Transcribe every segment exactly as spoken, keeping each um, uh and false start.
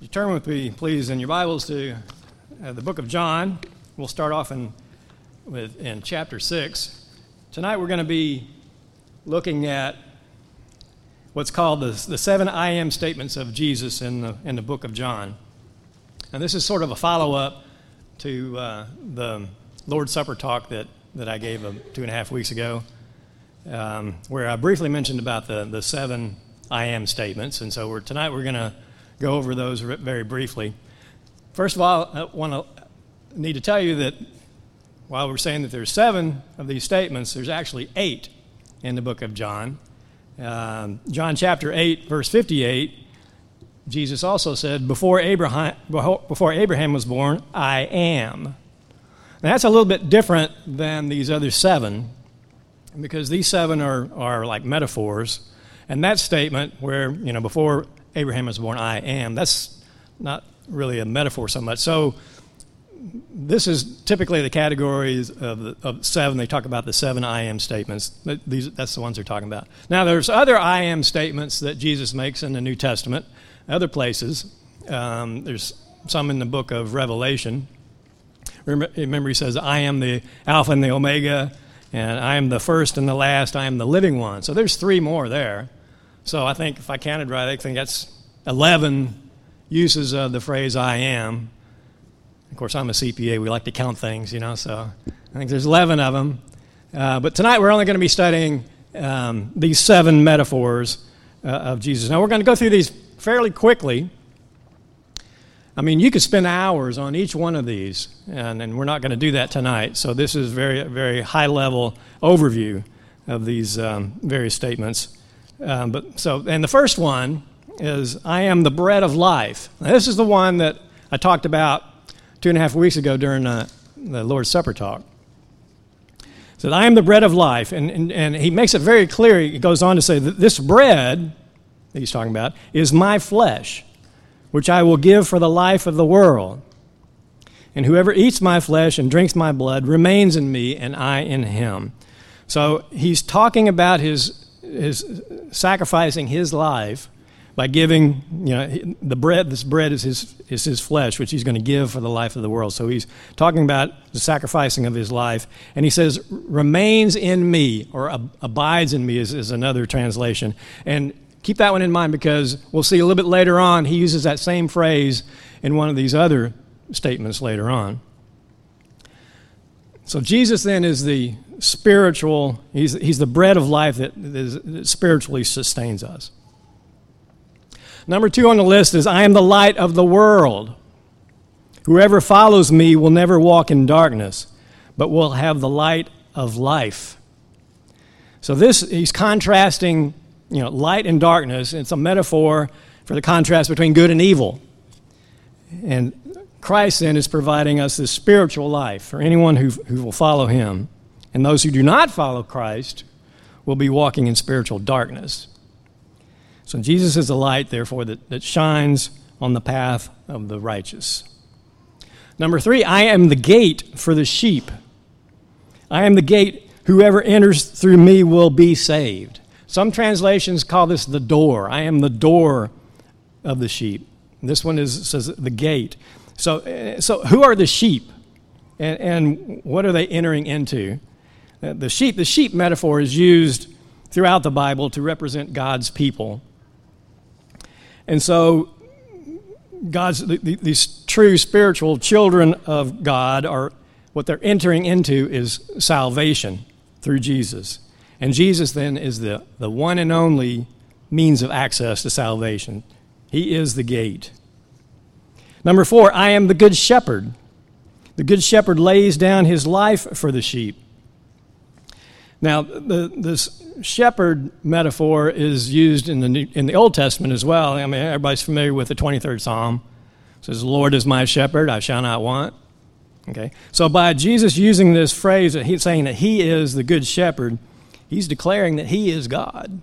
Turn with me, please, in your Bibles to uh, the book of John. We'll start off in with in chapter six. Tonight we're going to be looking at what's called the, the seven I am statements of Jesus in the in the book of John. And this is sort of a follow-up to uh, the Lord's Supper talk that, that I gave uh, two and a half weeks ago, um, where I briefly mentioned about the, the seven I am statements. And so we're, tonight we're going to go over those very briefly. First of all, I want to need to tell you that while we're saying that there's seven of these statements, there's actually eight in the book of John. Um, John chapter eight, verse fifty-eight, Jesus also said, before Abraham, before Abraham was born, I am. Now, that's a little bit different than these other seven, because these seven are, are like metaphors. And that statement where, you know, before Abraham was born, I am, that's not really a metaphor so much. So this is typically the categories of, the, of seven. They talk about the seven I am statements. These, that's the ones they're talking about. Now, there's other I am statements that Jesus makes in the New Testament, other places. Um, there's some in the book of Revelation. Remember, remember, he says, I am the Alpha and the Omega, and I am the first and the last, I am the living one. So there's three more there. So I think if I counted right, I think that's eleven uses of the phrase I am. Of course, I'm a C P A. We like to count things, you know, so I think there's eleven of them. Uh, but tonight we're only going to be studying um, these seven metaphors uh, of Jesus. Now we're going to go through these fairly quickly. I mean, you could spend hours on each one of these, and, and we're not going to do that tonight. So this is very, very high-level overview of these um, various statements. Um, but so, and the first one is, I am the bread of life. Now, this is the one that I talked about two and a half weeks ago during uh, the Lord's Supper talk. So I am the bread of life, and, and, and he makes it very clear. He goes on to say that this bread that he's talking about is my flesh, which I will give for the life of the world. And whoever eats my flesh and drinks my blood remains in me, and I in him. So he's talking about his his sacrificing his life by giving, you know, the bread. This bread is his is his flesh, which he's going to give for the life of the world. So he's talking about the sacrificing of his life, and he says, "Remains in me," or ab- "abides in me" is, is another translation. And keep that one in mind, because we'll see a little bit later on he uses that same phrase in one of these other statements later on. So Jesus then is the spiritual, he's, he's the bread of life that, is, that spiritually sustains us. Number two on the list is, I am the light of the world. Whoever follows me will never walk in darkness, but will have the light of life. So this, he's contrasting, you know, light and darkness. It's a metaphor for the contrast between good and evil. And Christ then is providing us this spiritual life for anyone who, who will follow him. And those who do not follow Christ will be walking in spiritual darkness. So Jesus is the light, therefore, that, that shines on the path of the righteous. Number three, I am the gate for the sheep. I am the gate. Whoever enters through me will be saved. Some translations call this the door. I am the door of the sheep. This one is says the gate. So, so who are the sheep, and, and what are they entering into? The sheep, the sheep metaphor is used throughout the Bible to represent God's people. And so God's these true spiritual children of God are, what they're entering into is salvation through Jesus. And Jesus then is the, the one and only means of access to salvation. He is the gate. Number four, I am the good shepherd. The good shepherd lays down his life for the sheep. Now, the, this shepherd metaphor is used in the New, in the Old Testament as well. I mean, everybody's familiar with the twenty-third Psalm. It says, "The Lord is my shepherd, I shall not want." Okay, so by Jesus using this phrase, that he's saying that he is the good shepherd, he's declaring that he is God.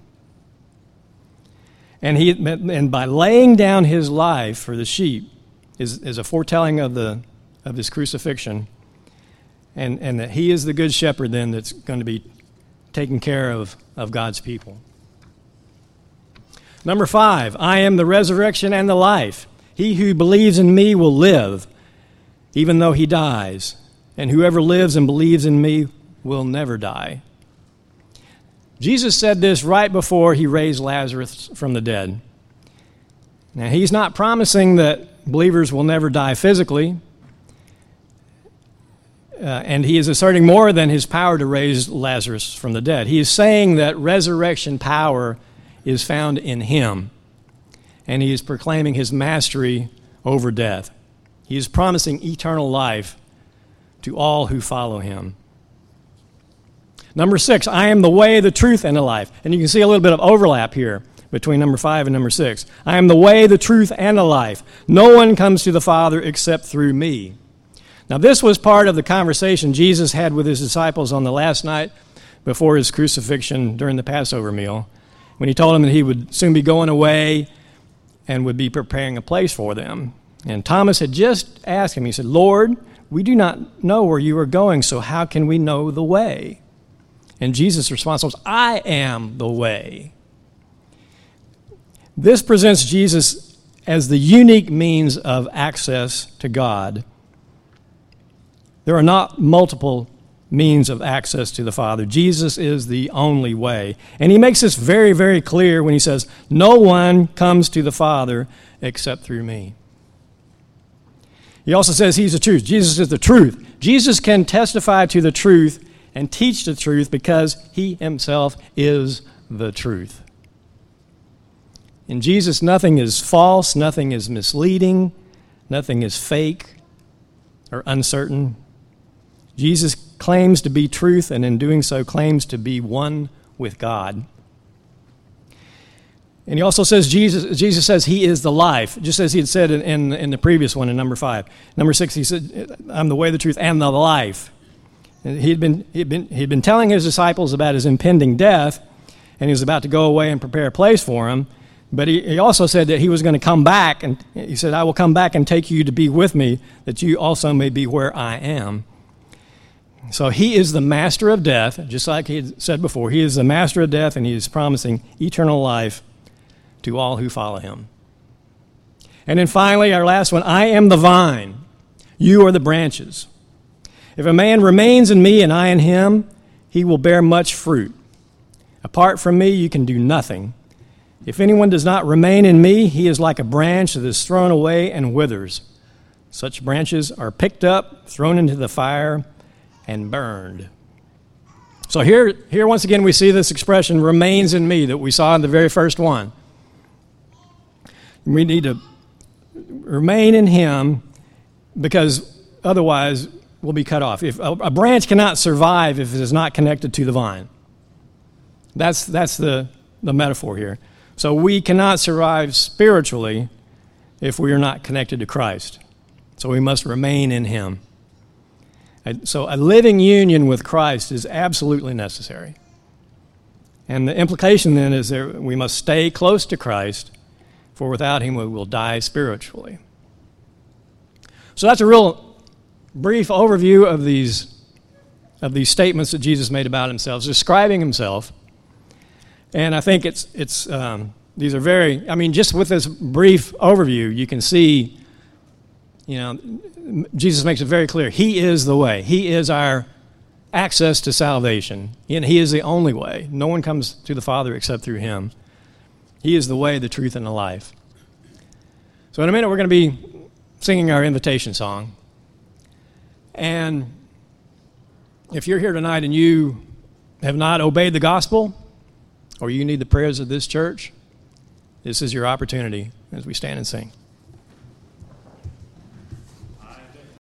And he and by laying down his life for the sheep is, is a foretelling of the of his crucifixion, and, and that he is the good shepherd then that's going to be taking care of, of God's people. Number five, I am the resurrection and the life. He who believes in me will live, even though he dies. And whoever lives and believes in me will never die. Jesus said this right before he raised Lazarus from the dead. Now, he's not promising that believers will never die physically, uh, and he is asserting more than his power to raise Lazarus from the dead. He is saying that resurrection power is found in him, and he is proclaiming his mastery over death. He is promising eternal life to all who follow him. Number six, I am the way, the truth, and the life. And you can see a little bit of overlap here between number five and number six. I am the way, the truth, and the life. No one comes to the Father except through me. Now, this was part of the conversation Jesus had with his disciples on the last night before his crucifixion during the Passover meal, when he told them that he would soon be going away and would be preparing a place for them. And Thomas had just asked him, he said, Lord, we do not know where you are going, so how can we know the way? And Jesus' response was, I am the way. This presents Jesus as the unique means of access to God. There are not multiple means of access to the Father. Jesus is the only way. And he makes this very, very clear when he says, no one comes to the Father except through me. He also says he's the truth. Jesus is the truth. Jesus can testify to the truth and teach the truth because he himself is the truth. In Jesus, nothing is false, nothing is misleading, nothing is fake or uncertain. Jesus claims to be truth, and in doing so claims to be one with God. And he also says, Jesus Jesus says he is the life, just as he had said in, in, in the previous one in number five. Number six, he said, I'm the way, the truth, and the life. He'd been, he'd been, he'd been telling his disciples about his impending death, and he was about to go away and prepare a place for him. But he, he also said that he was going to come back, and he said, I will come back and take you to be with me, that you also may be where I am. So he is the master of death, just like he had said before. He is the master of death, and he is promising eternal life to all who follow him. And then finally, our last one, I am the vine. You are the branches. If a man remains in me and I in him, he will bear much fruit. Apart from me, you can do nothing. If anyone does not remain in me, he is like a branch that is thrown away and withers. Such branches are picked up, thrown into the fire, and burned. So here, here once again, we see this expression, remains in me, that we saw in the very first one. We need to remain in him because otherwise we'll be cut off. If a, a branch cannot survive if it is not connected to the vine. That's, that's the, the metaphor here. So we cannot survive spiritually if we are not connected to Christ. So we must remain in him. So a living union with Christ is absolutely necessary. And the implication then is that we must stay close to Christ, for without him we will die spiritually. So that's a real brief overview of these, of these statements that Jesus made about himself, describing himself. And I think it's, it's um, these are very, I mean, just with this brief overview, you can see, you know, Jesus makes it very clear. He is the way. He is our access to salvation. And he is the only way. No one comes to the Father except through him. He is the way, the truth, and the life. So in a minute, we're going to be singing our invitation song. And if you're here tonight and you have not obeyed the gospel, or you need the prayers of this church, this is your opportunity as we stand and sing.